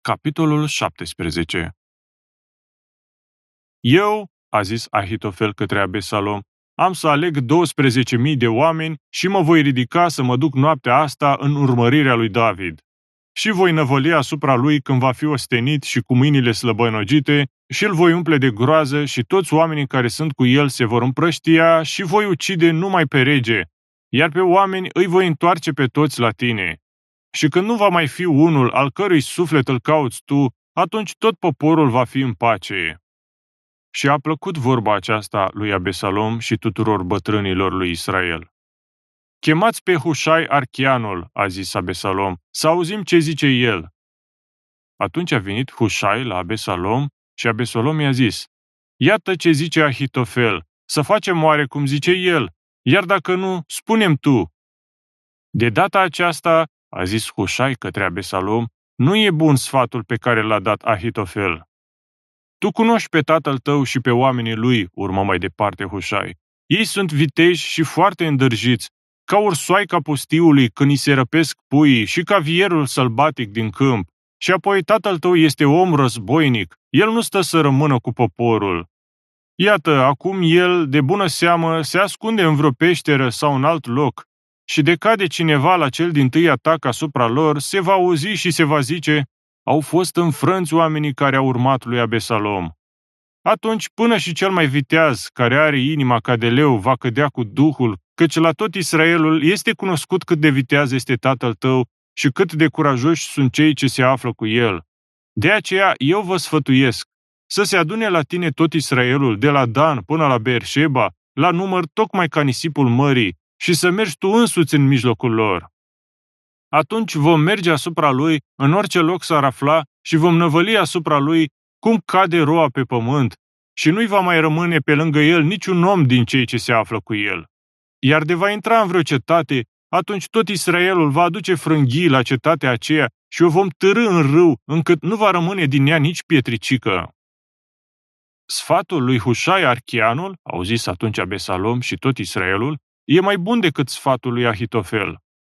Capitolul 17. Eu, a zis Ahitofel către Abesalom, am să aleg 12.000 de oameni și mă voi ridica să mă duc noaptea asta în urmărirea lui David. Și voi năvăli asupra lui când va fi ostenit și cu mâinile slăbănogite și îl voi umple de groază și toți oamenii care sunt cu el se vor împrăștia și voi ucide numai pe rege, iar pe oameni îi voi întoarce pe toți la tine. Și când nu va mai fi unul al cărui suflet îl cauți tu, atunci tot poporul va fi în pace. Și a plăcut vorba aceasta lui Abesalom și tuturor bătrânilor lui Israel. Chemați pe Hușai Archianul, a zis Abesalom, să auzim ce zice el. Atunci a venit Hușai la Abesalom și Abesalom i-a zis, iată ce zice Ahitofel, să facem oare cum zice el, iar dacă nu, spune-mi tu. De data aceasta, a zis Hușai către Abesalom, nu e bun sfatul pe care l-a dat Ahitofel. Tu cunoști pe tatăl tău și pe oamenii lui, urmă mai departe Hușai. Ei sunt viteji și foarte îndârjiți, ca ursoaica pustiului când îi se răpesc puii și ca vierul sălbatic din câmp. Și apoi tatăl tău este om războinic, el nu stă să rămână cu poporul. Iată, acum el, de bună seamă, se ascunde în vreo peșteră sau în alt loc, și de cade cineva la cel dintâi atac asupra lor, se va auzi și se va zice, au fost înfrânți oamenii care au urmat lui Abesalom. Atunci până și cel mai viteaz, care are inima ca de leu, va cădea cu duhul, căci la tot Israelul este cunoscut cât de viteaz este tatăl tău și cât de curajoși sunt cei ce se află cu el. De aceea eu vă sfătuiesc să se adune la tine tot Israelul, de la Dan până la Beersheba, la număr tocmai ca nisipul mării, și să mergi tu însuți în mijlocul lor. Atunci vom merge asupra lui în orice loc s-ar afla și vom năvăli asupra lui cum cade roa pe pământ și nu-i va mai rămâne pe lângă el niciun om din cei ce se află cu el. Iar de va intra în vreo cetate, atunci tot Israelul va aduce frânghii la cetatea aceea și o vom târî în râu, încât nu va rămâne din ea nici pietricică. Sfatul lui Hușai Archianul, au zis atunci Abesalom și tot Israelul, e mai bun decât sfatul lui Ahitofel.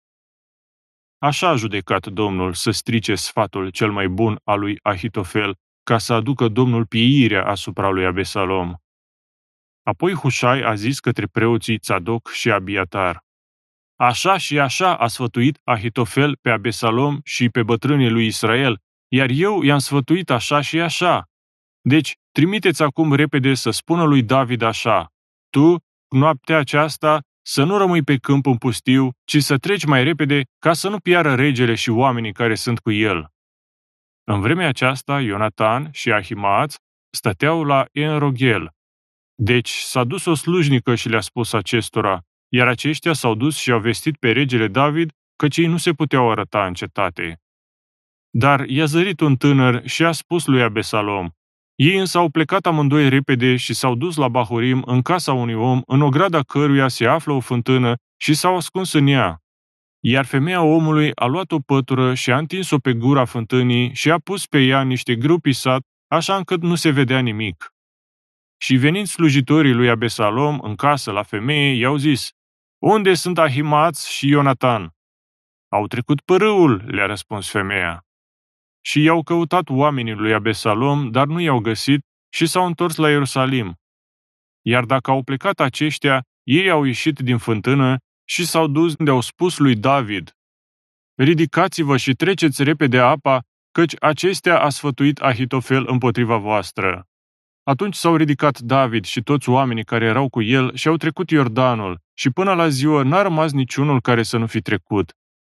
Așa a judecat Domnul să strice sfatul cel mai bun al lui Ahitofel, ca să aducă Domnul pieirea asupra lui Abesalom. Apoi Hușai a zis către preoții Tzadok și Abiatar, așa și așa a sfătuit Ahitofel pe Abesalom și pe bătrânii lui Israel, iar eu i-am sfătuit așa și așa. Deci, trimiteți acum repede să spună lui David așa, tu, noaptea aceasta, să nu rămâi pe câmp în pustiu, ci să treci mai repede ca să nu piară regele și oamenii care sunt cu el. În vremea aceasta, Ionatan și Ahimaț stăteau la En-Rogel. Deci s-a dus o slujnică și le-a spus acestora, iar aceștia s-au dus și au vestit pe regele David că cei nu se puteau arăta în cetate. Dar i-a zărit un tânăr și a spus lui Abesalom, ei însă au plecat amândoi repede și s-au dus la Bahurim în casa unui om, în ograda căruia se află o fântână și s-au ascuns în ea. Iar femeia omului a luat o pătură și a întins-o pe gura fântânii și a pus pe ea niște grâu pisat, așa încât nu se vedea nimic. Și venind slujitorii lui Abesalom în casă la femeie, i-au zis, unde sunt Ahimaț și Ionatan? Au trecut pe râul, le-a răspuns femeia. Și i-au căutat oamenii lui Abesalom, dar nu i-au găsit și s-au întors la Ierusalim. Iar dacă au plecat aceștia, ei au ieșit din fântână și s-au dus de au spus lui David, ridicați-vă și treceți repede apa, căci acestea a sfătuit Ahitofel împotriva voastră. Atunci s-au ridicat David și toți oamenii care erau cu el și au trecut Iordanul și până la ziua n-a rămas niciunul care să nu fi trecut.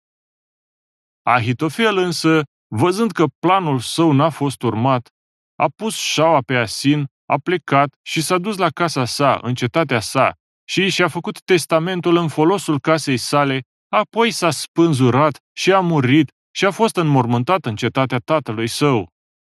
Ahitofel însă, văzând că planul său n-a fost urmat, a pus șaua pe Asin, a plecat și s-a dus la casa sa, în cetatea sa, și și-a făcut testamentul în folosul casei sale, apoi s-a spânzurat și a murit și a fost înmormântat în cetatea tatălui său.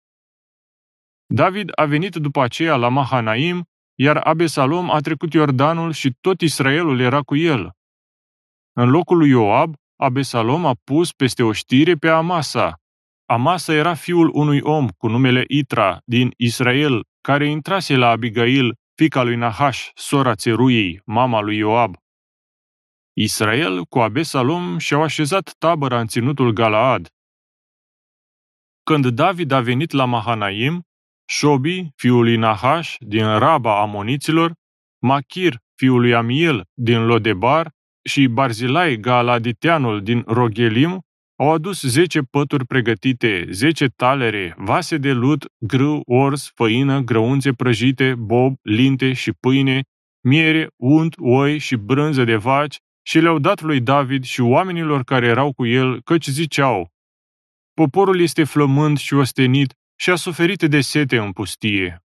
David a venit după aceea la Mahanaim, iar Abesalom a trecut Iordanul și tot Israelul era cu el. În locul lui Ioab, Abesalom a pus peste oștire pe Amasa. Amasa era fiul unui om cu numele Itra din Israel, care intrase la Abigail, fiica lui Nahaș, sora Țeruiei, mama lui Ioab. Israel cu Abesalom și-au așezat tabăra în ținutul Galaad. Când David a venit la Mahanaim, Șobi, fiul lui Nahaș, din Raba Amoniților, Machir, fiul lui Amiel, din Lodebar, și Barzilai, Gaaladiteanul, din Rogelim, au adus 10 pături pregătite, 10 talere, vase de lut, grâu, orz, făină, grăunțe prăjite, bob, linte și pâine, miere, unt, oi și brânză de vaci, și le-au dat lui David și oamenilor care erau cu el, căci ziceau: poporul este flămând și ostenit și a suferit de sete în pustie.